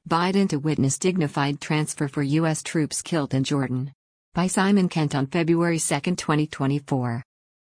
Biden to witness dignified transfer for U.S. troops killed in Jordan. By Simon Kent on February 2, 2024.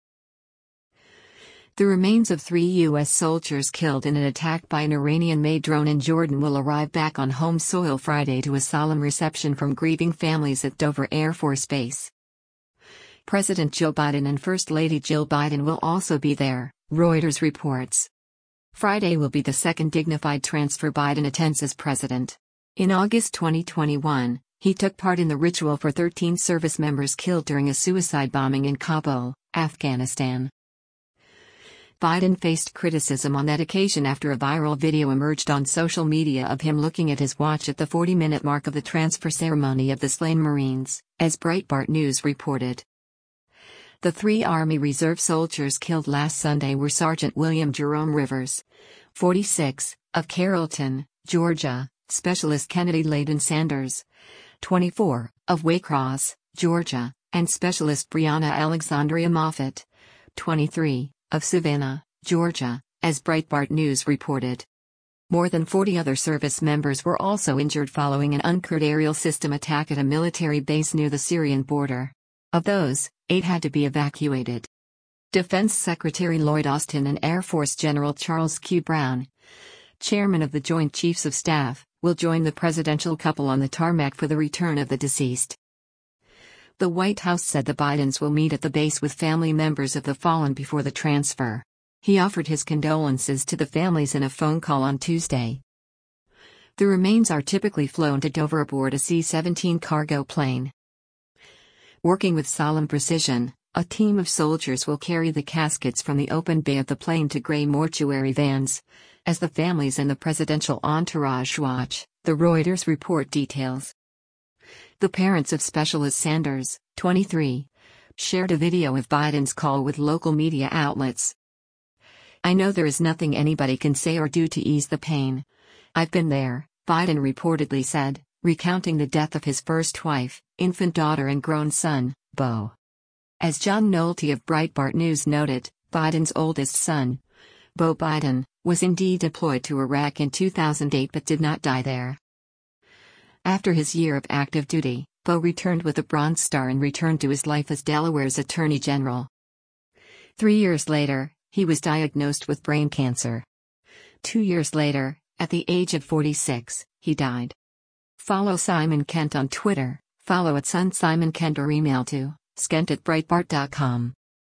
The remains of 3 U.S. soldiers killed in an attack by an Iranian-made drone in Jordan will arrive back on home soil Friday to a solemn reception from grieving families at Dover Air Force Base. President Joe Biden and First Lady Jill Biden will also be there, Reuters reports. Friday will be the second dignified transfer Biden attends as president. In August 2021, he took part in the ritual for 13 service members killed during a suicide bombing in Kabul, Afghanistan. Biden faced criticism on that occasion after a viral video emerged on social media of him looking at his watch at the 40-minute mark of the transfer ceremony of the slain Marines, as Breitbart News reported. The 3 Army Reserve soldiers killed last Sunday were Sergeant William Jerome Rivers, 46, of Carrollton, Georgia, Specialist Kennedy Layden Sanders, 24, of Waycross, Georgia, and Specialist Brianna Alexandria Moffett, 23, of Savannah, Georgia, as Breitbart News reported. More than 40 other service members were also injured following an uncrewed aerial system attack at a military base near the Syrian border. Of those, 8 had to be evacuated. Defense Secretary Lloyd Austin and Air Force General Charles Q. Brown, chairman of the Joint Chiefs of Staff, will join the presidential couple on the tarmac for the return of the deceased. The White House said the Bidens will meet at the base with family members of the fallen before the transfer. He offered his condolences to the families in a phone call on Tuesday. The remains are typically flown to Dover aboard a C-17 cargo plane. Working with solemn precision, a team of soldiers will carry the caskets from the open bay of the plane to gray mortuary vans, as the families and the presidential entourage watch, the Reuters report details. The parents of Specialist Sanders, 23, shared a video of Biden's call with local media outlets. "I know there is nothing anybody can say or do to ease the pain. I've been there," Biden reportedly said, recounting the death of his first wife, infant daughter and grown son, Beau. As John Nolte of Breitbart News noted, Biden's oldest son, Beau Biden, was indeed deployed to Iraq in 2008 but did not die there. After his year of active duty, Beau returned with a Bronze Star and returned to his life as Delaware's Attorney General. 3 years later, he was diagnosed with brain cancer. 2 years later, at the age of 46, he died. Follow Simon Kent on Twitter, follow @SunSimonKent or email to skent@breitbart.com.